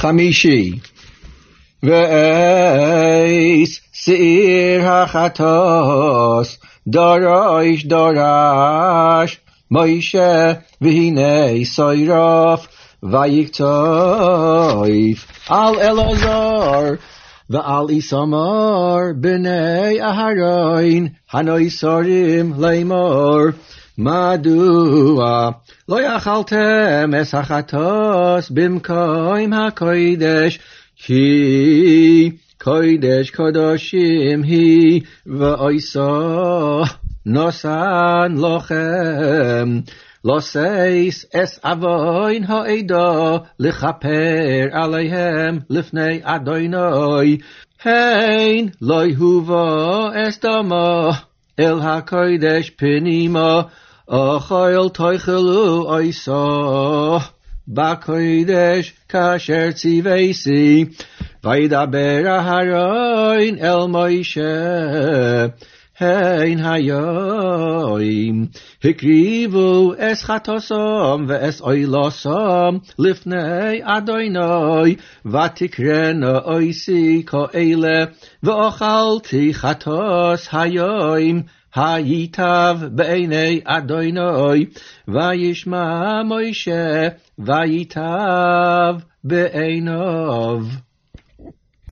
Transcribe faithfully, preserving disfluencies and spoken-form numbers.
חמישי. ואיס שעיר החטוס דורש דורש מוישה והנה סוירוף ויקטויף על אלעזר ועל איתמר בני אהרון הנויסורים לאמור מדוע לא יאכלתם את החטוס במקום הקודש כי קודש קדושים היא ואיסו נוסן לכם לא סייס אס אבוין העדה לכפר עליהם לפני אדוני הן לא יובא אס דמו אל הקודש פנימה אוכל תאכלו איסו בקודש כאשר ציוויתי וידבר אהרון אל מוישה הן היום הקריבו אס חטאתם ואס אוילתם לפני אדוני ותקראנה איסי כאלה ואכלתי חטאס היום הייטב בעיני אדוני וישמע מוישה וייטב בעיניו.